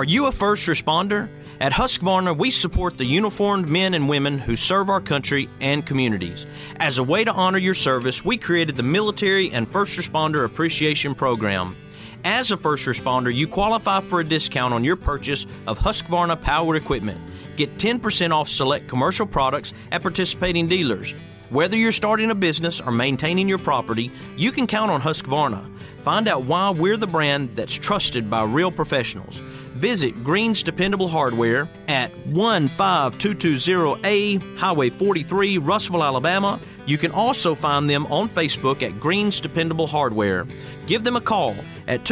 Are you a first responder? At Husqvarna, we support the uniformed men and women who serve our country and communities. As a way to honor your service, we created the Military and First Responder Appreciation Program. As a first responder, you qualify for a discount on your purchase of Husqvarna powered equipment. Get 10% off select commercial products at participating dealers. Whether you're starting a business or maintaining your property, you can count on Husqvarna. Find out why we're the brand that's trusted by real professionals. Visit Green's Dependable Hardware at 15220A Highway 43, Russellville, Alabama. You can also find them on Facebook at Green's Dependable Hardware. Give them a call at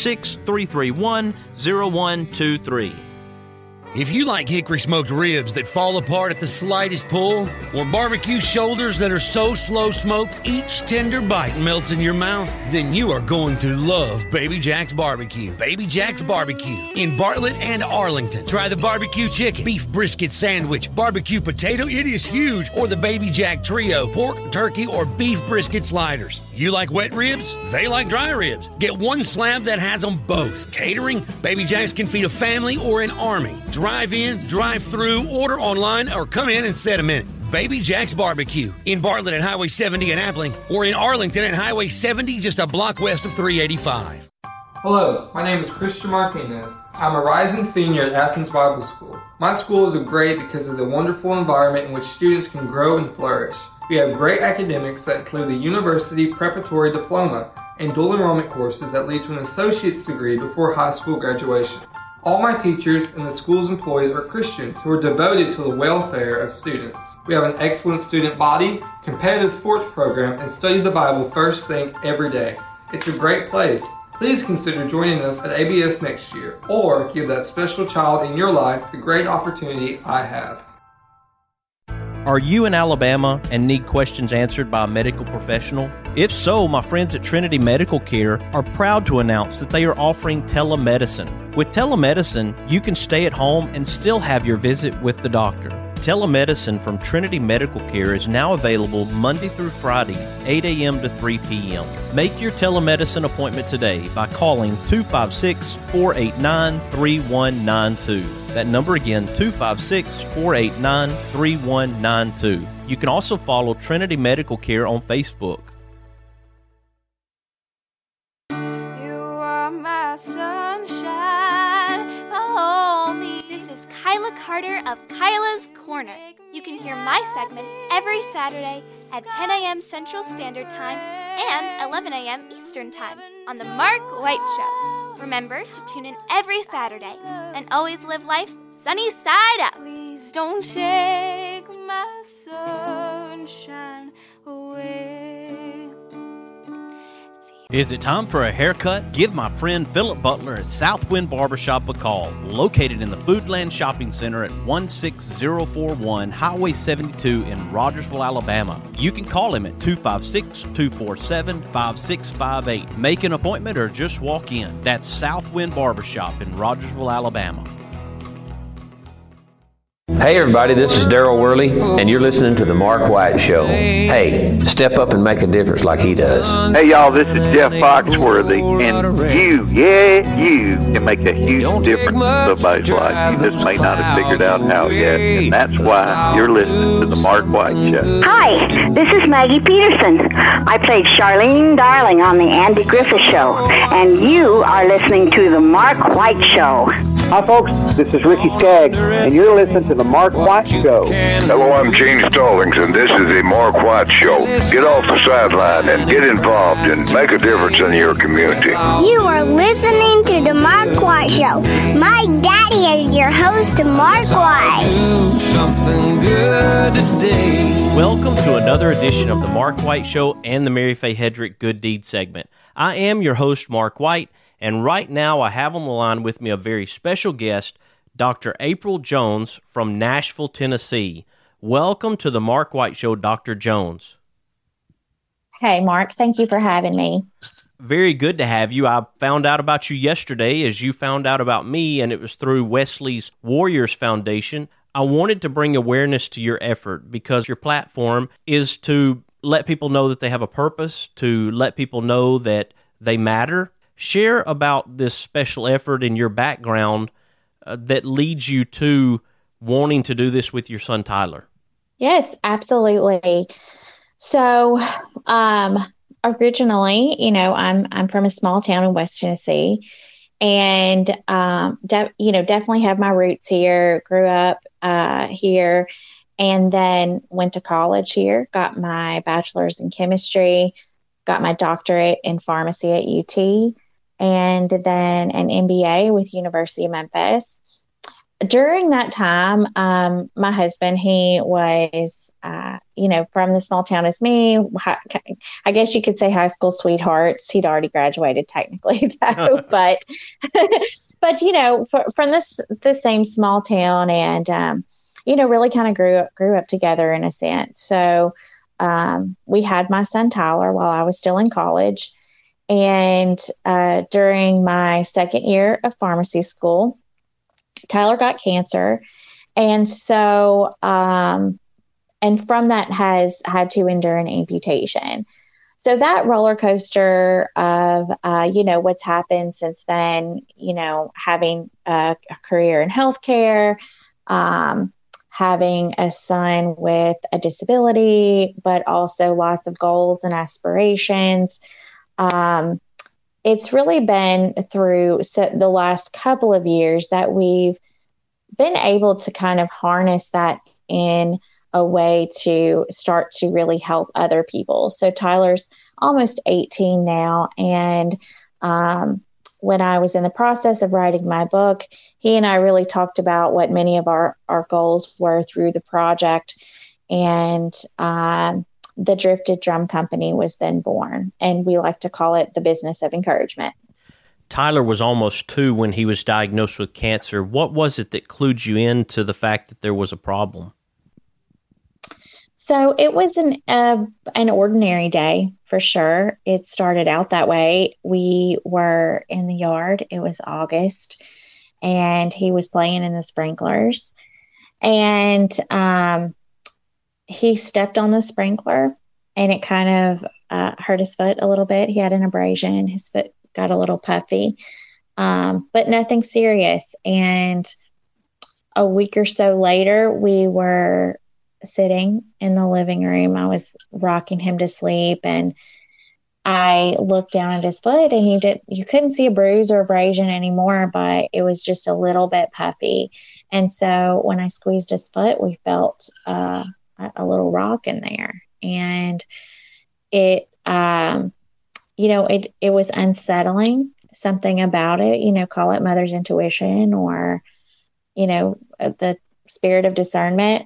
256-331-0123. If you like hickory smoked ribs that fall apart at the slightest pull, or barbecue shoulders that are so slow smoked each tender bite melts in your mouth, then you are going to love Baby Jack's Barbecue. Baby Jack's Barbecue in Bartlett and Arlington. Try the barbecue chicken, beef brisket sandwich, barbecue potato, it is huge, or the Baby Jack Trio, pork, turkey, or beef brisket sliders. You like wet ribs? They like dry ribs. Get one slab that has them both. Catering? Baby Jack's can feed a family or an army. Drive in, drive through, order online, or come in and set a minute. Baby Jack's Barbecue in Bartlett at Highway 70 in Appling, or in Arlington at Highway 70 just a block west of 385. Hello, my name is Christian Martinez. I'm a rising senior at Athens Bible School. My school is great because of the wonderful environment in which students can grow and flourish. We have great academics that include the University Preparatory Diploma and dual enrollment courses that lead to an associate's degree before high school graduation. All my teachers and the school's employees are Christians who are devoted to the welfare of students. We have an excellent student body, competitive sports program, and study the Bible first thing every day. It's a great place. Please consider joining us at ABS next year, or give that special child in your life the great opportunity I have. Are you in Alabama and need questions answered by a medical professional? If so, my friends at Trinity Medical Care are proud to announce that they are offering telemedicine. With telemedicine, you can stay at home and still have your visit with the doctor. Telemedicine from Trinity Medical Care is now available Monday through Friday, 8 a.m. to 3 p.m. Make your telemedicine appointment today by calling 256-489-3192. That number again, 256-489-3192. You can also follow Trinity Medical Care on Facebook. You are my sunshine, my only. This is Kyla Carter of Kyla's Corner. You can hear my segment every Saturday at 10 a.m. Central Standard Time and 11 a.m. Eastern Time on The Mark White Show. Remember to tune in every Saturday and always live life sunny side up. Please don't take my sunshine away. Is it time for a haircut? Give my friend Philip Butler at Southwind Barbershop a call, located in the Foodland Shopping Center at 16041 Highway 72 in Rogersville, Alabama. You can call him at 256-247-5658. Make an appointment or just walk in. That's Southwind Barbershop in Rogersville, Alabama. Hey everybody, this is Daryl Worley, and you're listening to The Mark White Show. Hey, step up and make a difference like he does. Hey y'all, this is Jeff Foxworthy, and you can make a huge difference in somebody's life. You just may not have figured out how yet, and that's why you're listening to The Mark White Show. Hi, this is Maggie Peterson. I played Charlene Darling on The Andy Griffith Show, and you are listening to The Mark White Show. Hi folks, this is Ricky Skaggs, and you're listening to The Mark White Show. Hello, I'm Gene Stallings, and this is The Mark White Show. Get off the sideline and get involved and make a difference in your community. You are listening to The Mark White Show. My daddy is your host, Mark White. Something good today. Welcome to another edition of The Mark White Show and the Mary Faye Hedrick Good Deed segment. I am your host, Mark White. And right now I have on the line with me a very special guest, Dr. April Jones from Nashville, Tennessee. Welcome to the Mark White Show, Dr. Jones. Hey, Mark. Thank you for having me. Very good to have you. I found out about you yesterday as you found out about me, and it was through Wesley's Warriors Foundation. I wanted to bring awareness to your effort because your platform is to let people know that they have a purpose, to let people know that they matter. Share about this special effort in your background that leads you to wanting to do this with your son, Tyler? Yes, absolutely. So, originally, I'm from a small town in West Tennessee, and definitely have my roots here. Grew up here, and then went to college here. Got my bachelor's in chemistry, got my doctorate in pharmacy at UT, and then an MBA with University of Memphis. During that time, my husband, he was, from the small town as me. I guess you could say high school sweethearts. He'd already graduated technically, though. but from the same small town, and really kind of grew up together in a sense. So we had my son Tyler while I was still in college, and during my second year of pharmacy school, Tyler got cancer. And so, and from that has had to endure an amputation. So that roller coaster of, what's happened since then, having a career in healthcare, having a son with a disability, but also lots of goals and aspirations. It's really been through the last couple of years that we've been able to kind of harness that in a way to start to really help other people. So Tyler's almost 18 now. And when I was in the process of writing my book, he and I really talked about what many of our goals were through the project. And the Drifted Drum Company was then born, and we like to call it the business of encouragement. Tyler was almost 2 when he was diagnosed with cancer. What was it that clued you into the fact that there was a problem? So it was an ordinary day for sure. It started out that way. We were in the yard. It was August, and he was playing in the sprinklers, and he stepped on the sprinkler, and it kind of hurt his foot a little bit. He had an abrasion. His foot got a little puffy, but nothing serious. And a week or so later, we were sitting in the living room. I was rocking him to sleep, and I looked down at his foot, and you couldn't see a bruise or abrasion anymore, but it was just a little bit puffy. And so when I squeezed his foot, we felt a little rock in there, and it was unsettling, something about it, call it mother's intuition or, the spirit of discernment.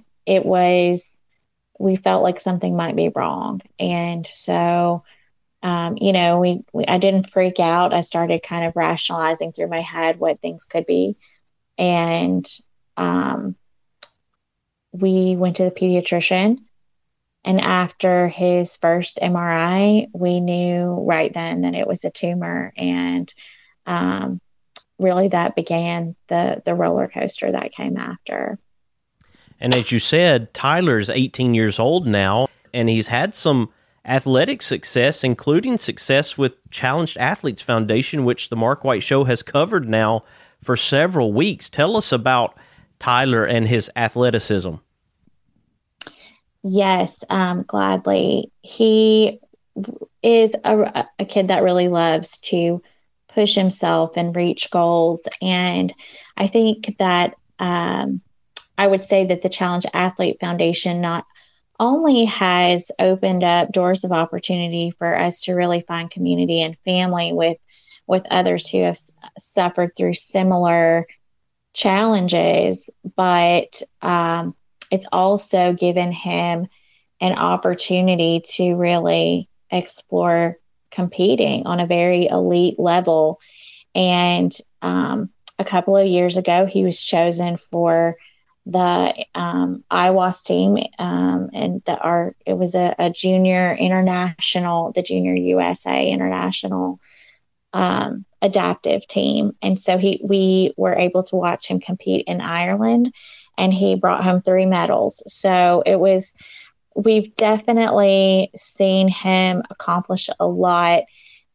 We felt like something might be wrong. And so, I didn't freak out. I started kind of rationalizing through my head what things could be. And, we went to the pediatrician, and after his first MRI, we knew right then that it was a tumor. And really that began the roller coaster that came after. And as you said, Tyler's 18 years old now, and he's had some athletic success, including success with Challenged Athletes Foundation, which the Mark White Show has covered now for several weeks. Tell us about Tyler and his athleticism. Yes, gladly. He is a kid that really loves to push himself and reach goals. And I think that I would say that the Challenge Athlete Foundation not only has opened up doors of opportunity for us to really find community and family with others who have suffered through similar challenges, but it's also given him an opportunity to really explore competing on a very elite level. And a couple of years ago, he was chosen for the IWAS team, and it was a junior international, the Junior USA International adaptive team. And so we were able to watch him compete in Ireland, and he brought home 3 medals. So we've definitely seen him accomplish a lot.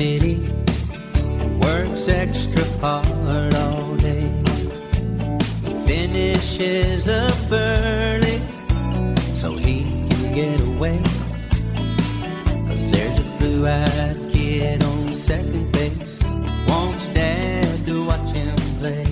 city, works extra hard all day, finishes up early so he can get away. 'Cause there's a blue-eyed kid on second base, wants dad to watch him play.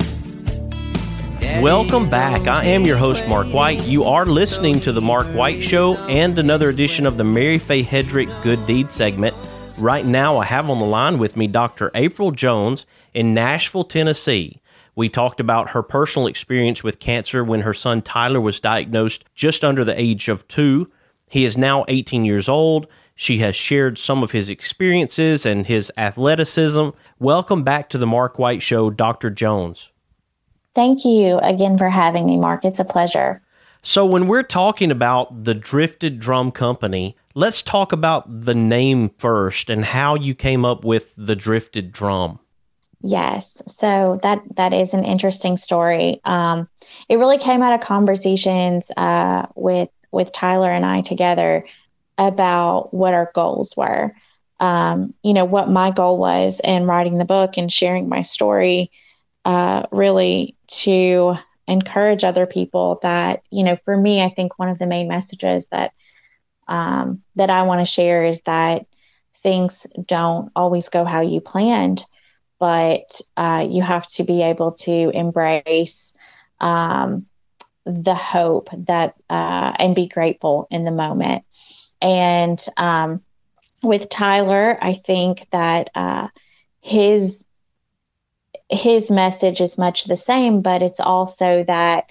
Welcome back. I am your host, Mark White. You are listening to The Mark White Show and another edition of the Mary Faye Hedrick Good Deed segment. Right now, I have on the line with me Dr. April Jones in Nashville, Tennessee. We talked about her personal experience with cancer when her son Tyler was diagnosed just under the age of 2. He is now 18 years old. She has shared some of his experiences and his athleticism. Welcome back to The Mark White Show, Dr. Jones. Thank you again for having me, Mark. It's a pleasure. So when we're talking about the Drifted Drum Company, let's talk about the name first and how you came up with the Drifted Drum. Yes, so that is an interesting story. It really came out of conversations with Tyler and I together about what our goals were. What my goal was in writing the book and sharing my story, really to encourage other people that, for me, I think one of the main messages that I want to share is that things don't always go how you planned, but you have to be able to embrace the hope that and be grateful in the moment. And with Tyler, I think that his message is much the same, but it's also that,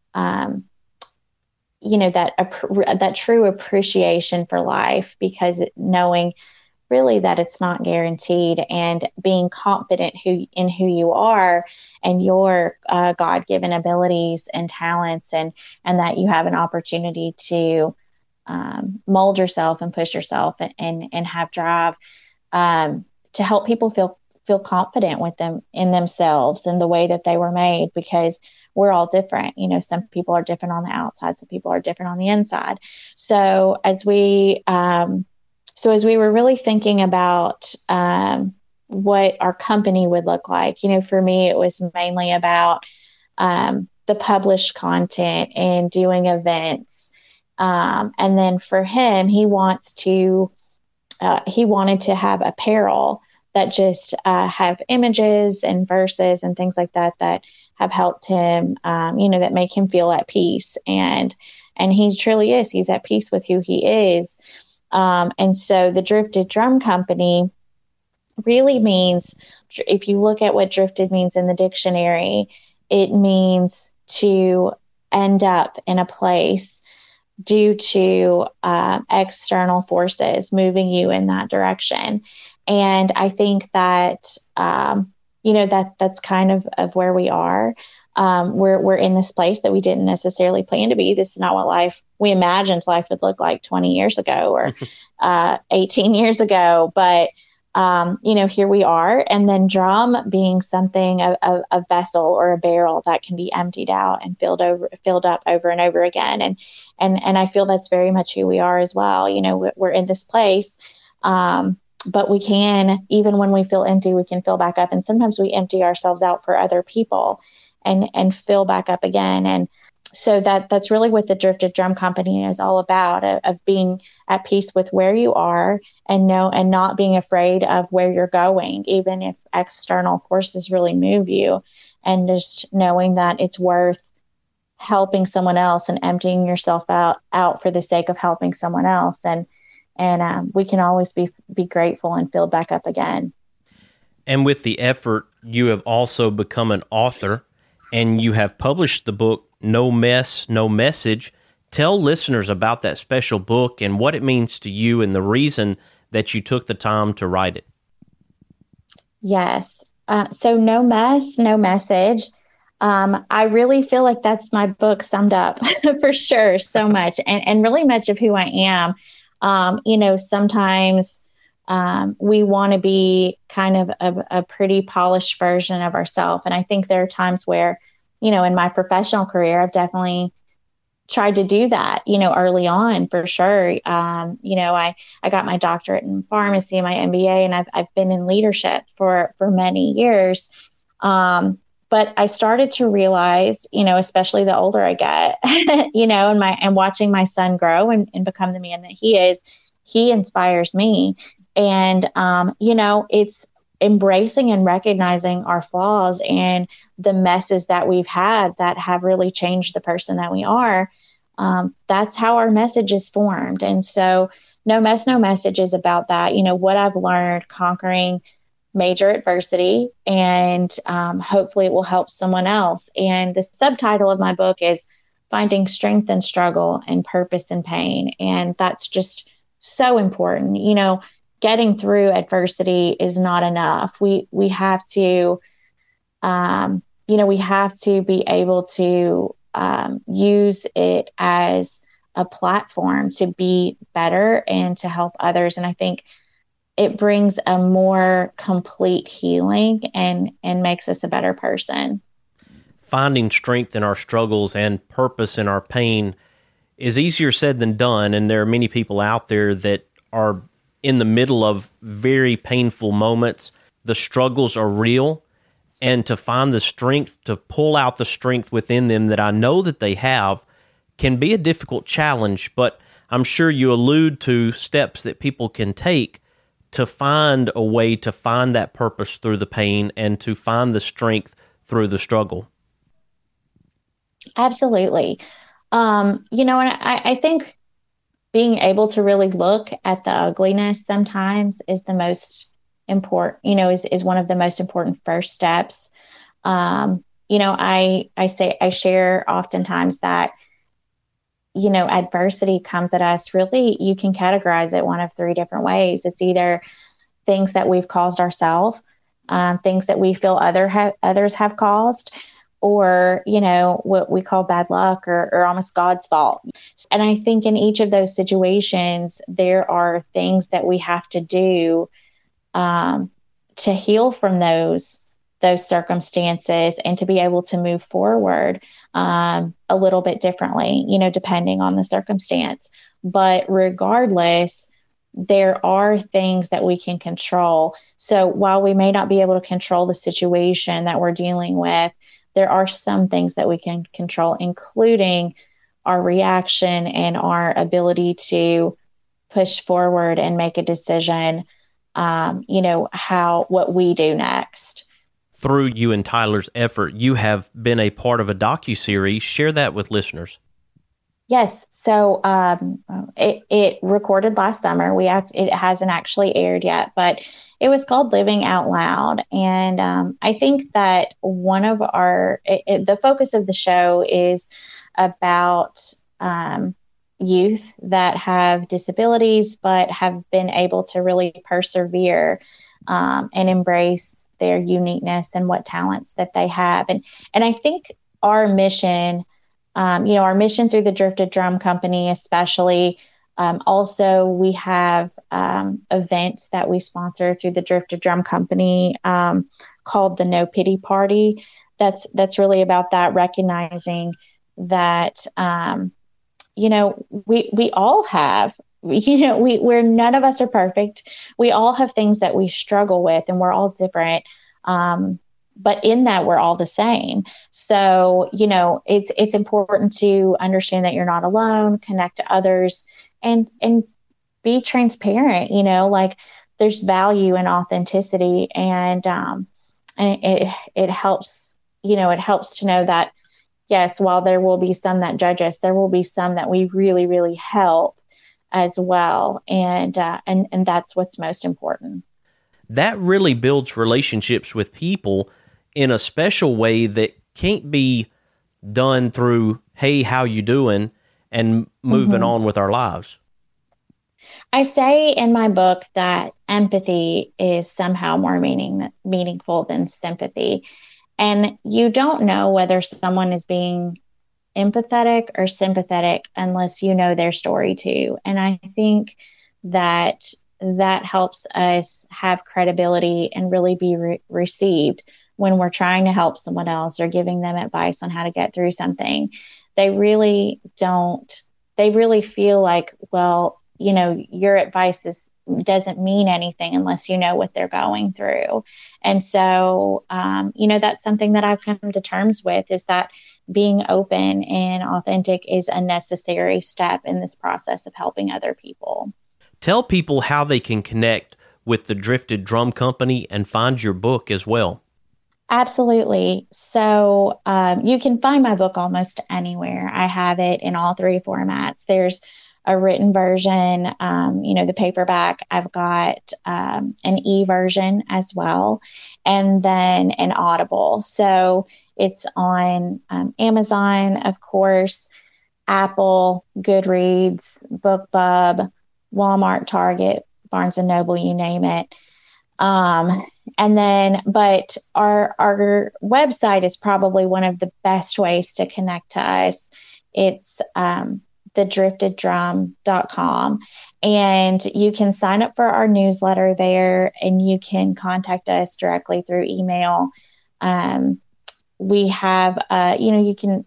that true appreciation for life, because knowing really that it's not guaranteed, and being confident in who you are and your God-given abilities and talents, and that you have an opportunity to mold yourself and push yourself and have drive to help people feel confident with them in themselves and the way that they were made, because we're all different. Some people are different on the outside, some people are different on the inside. So as we were really thinking about what our company would look like, for me, it was mainly about the published content and doing events. And then for him, he wanted to have apparel that just have images and verses and things like that have helped him, that make him feel at peace. And he truly is. He's at peace with who he is. And so the Drifted Drum Company really means, if you look at what drifted means in the dictionary, it means to end up in a place due to external forces moving you in that direction. And I think that, that's kind of where we are. We're in this place that we didn't necessarily plan to be. This is not what we imagined life would look like 20 years ago or 18 years ago. But, here we are. And then drum being something, a vessel or a barrel that can be emptied out and filled up over and over again. And I feel that's very much who we are as well. We're in this place. But we can, even when we feel empty, we can fill back up. And sometimes we empty ourselves out for other people and fill back up again. And so that's really what the Drifted Drum Company is all about, of being at peace with where you are and not being afraid of where you're going, even if external forces really move you, and just knowing that it's worth helping someone else and emptying yourself out for the sake of helping someone else. And we can always be grateful and fill back up again. And with the effort, you have also become an author, and you have published the book, No Mess, No Message. Tell listeners about that special book and what it means to you and the reason that you took the time to write it. Yes. So No Mess, No Message. I really feel like that's my book summed up for sure, so much, and really much of who I am. Sometimes we want to be kind of a pretty polished version of ourselves. And I think there are times where, in my professional career, I've definitely tried to do that, early on for sure. I got my doctorate in pharmacy, my MBA, and I've been in leadership for many years. But I started to realize, especially the older I get, and watching my son grow and become the man that he is, he inspires me. And, it's embracing and recognizing our flaws and the messes that we've had that have really changed the person that we are. That's how our message is formed. And so No Mess, No Message is about that. What I've learned conquering major adversity, and hopefully it will help someone else. And the subtitle of my book is Finding Strength in Struggle and Purpose in Pain. And that's just so important. Getting through adversity is not enough. We have to, we have to be able to use it as a platform to be better and to help others. And I think it brings a more complete healing and makes us a better person. Finding strength in our struggles and purpose in our pain is easier said than done. And there are many people out there that are in the middle of very painful moments. The struggles are real. And to find the strength, to pull out the strength within them that I know that they have, can be a difficult challenge. But I'm sure you allude to steps that people can take to find a way to find that purpose through the pain and to find the strength through the struggle. Absolutely. And I think being able to really look at the ugliness sometimes is the most important, is one of the most important first steps. I share oftentimes that, adversity comes at us. Really, you can categorize it one of three different ways. It's either things that we've caused ourselves, things that we feel others have caused, or, what we call bad luck or almost God's fault. And I think in each of those situations, there are things that we have to do to heal from those circumstances and to be able to move forward a little bit differently, depending on the circumstance. But regardless, there are things that we can control. So while we may not be able to control the situation that we're dealing with, there are some things that we can control, including our reaction and our ability to push forward and make a decision, what we do next. Through you and Tyler's effort, you have been a part of a docuseries. Share that with listeners. Yes. So it recorded last summer. It hasn't actually aired yet, but it was called Living Out Loud. And I think that one of the focus of the show is about youth that have disabilities, but have been able to really persevere and embrace their uniqueness and what talents that they have. And I think our mission, our mission through the Drifted Drum Company, especially, also we have events that we sponsor through the Drifted Drum Company called the No Pity Party. That's really about that, recognizing that, we all have, we're none of us are perfect. We all have things that we struggle with, and we're all different. But in that, we're all the same. So, it's important to understand that you're not alone, connect to others, and be transparent. There's value in authenticity, and it helps. It helps to know that, yes, while there will be some that judge us, there will be some that we really, really help as well. And that's what's most important. That really builds relationships with people in a special way that can't be done through, hey, how you doing, and moving on with our lives. I say in my book that empathy is somehow more meaningful than sympathy. And you don't know whether someone is being empathetic or sympathetic unless you know their story too. And I think that helps us have credibility and really be received when we're trying to help someone else or giving them advice on how to get through something. they really don't. They really feel like, well, you know, your advice doesn't mean anything unless you know what they're going through. And so, you know, that's something that I've come to terms with, is that being open and authentic is a necessary step in this process of helping other people. Tell people how they can connect with the Drifted Drum Company and find your book as well. Absolutely. So you can find my book almost anywhere. I have it in all 3 formats. There's a written version, you know, the paperback. I've got an e-version as well, and then an Audible. So it's on Amazon, of course, Apple, Goodreads, BookBub, Walmart, Target, Barnes & Noble, you name it. And then, but our website is probably one of the best ways to connect to us. It's thedrifteddrum.com, and you can sign up for our newsletter there, and you can contact us directly through email. We have, you know, you can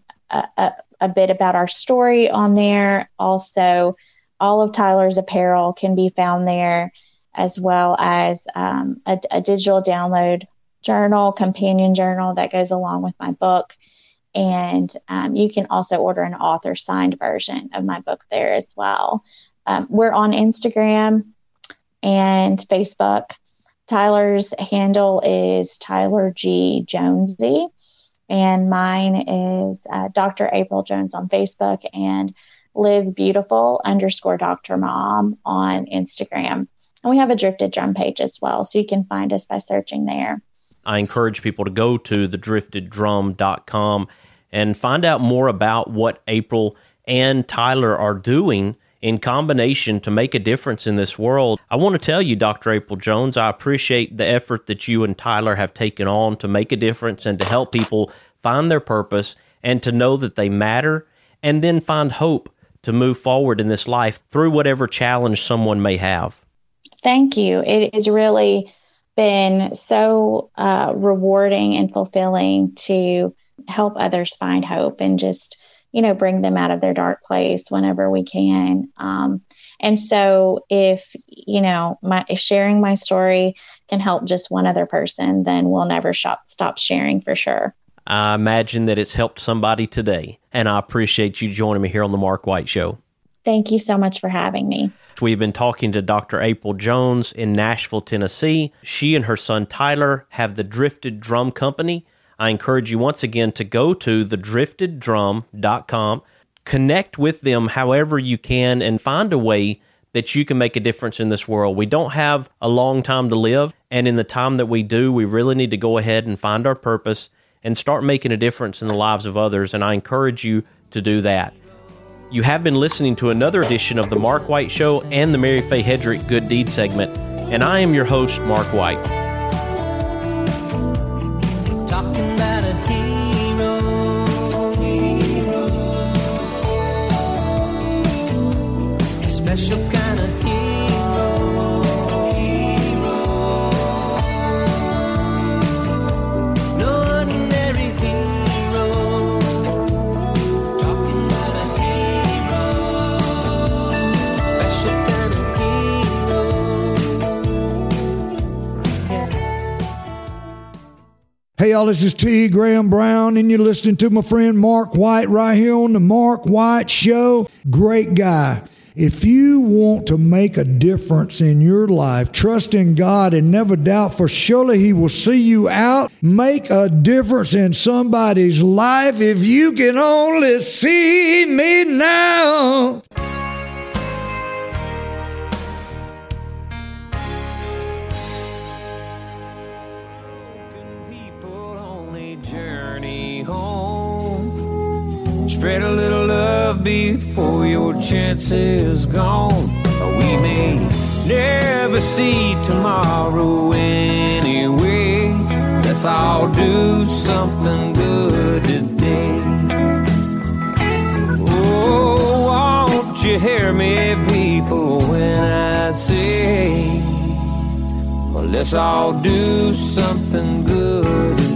a bit about our story on there. Also, all of Tyler's apparel can be found there, as well as a digital download journal, companion journal that goes along with my book. And you can also order an author signed version of my book there as well. We're on Instagram and Facebook. Tyler's handle is Tyler G. Jonesy, and mine is Dr. April Jones on Facebook, and Live Beautiful _Dr. Mom on Instagram. And we have a Drifted Drum page as well, so you can find us by searching there. I encourage people to go to thedrifteddrum.com and find out more about what April and Tyler are doing in combination to make a difference in this world. I want to tell you, Dr. April Jones, I appreciate the effort that you and Tyler have taken on to make a difference and to help people find their purpose and to know that they matter, and then find hope to move forward in this life through whatever challenge someone may have. Thank you. It has really been so rewarding and fulfilling to help others find hope and just, you know, bring them out of their dark place whenever we can. And so if, you know, if sharing my story can help just one other person, then we'll never stop sharing for sure. I imagine that it's helped somebody today, and I appreciate you joining me here on the Mark White Show. Thank you so much for having me. We've been talking to Dr. April Jones in Nashville, Tennessee. She and her son Tyler have the Drifted Drum Company. I encourage you once again to go to thedrifteddrum.com, connect with them however you can, and find a way that you can make a difference in this world. We don't have a long time to live, and in the time that we do, we really need to go ahead and find our purpose and start making a difference in the lives of others, and I encourage you to do that. You have been listening to another edition of The Mark White Show and the Mary Faye Hedrick Good Deed segment, and I am your host, Mark White. Talking about a hero, a special kind of hero, no ordinary hero. Talking about a hero, special kind of hero. Hey y'all, this is T. Graham Brown, and you're listening to my friend Mark White right here on the Mark White Show. Great guy. If you want to make a difference in your life, trust in God and never doubt, for surely He will see you out. Make a difference in somebody's life if you can only see me now. Journey home. Spread a little love before your chance is gone. We may never see tomorrow anyway. Let's all do something good today. Oh, won't you hear me, people, when I say, well, let's all do something good today.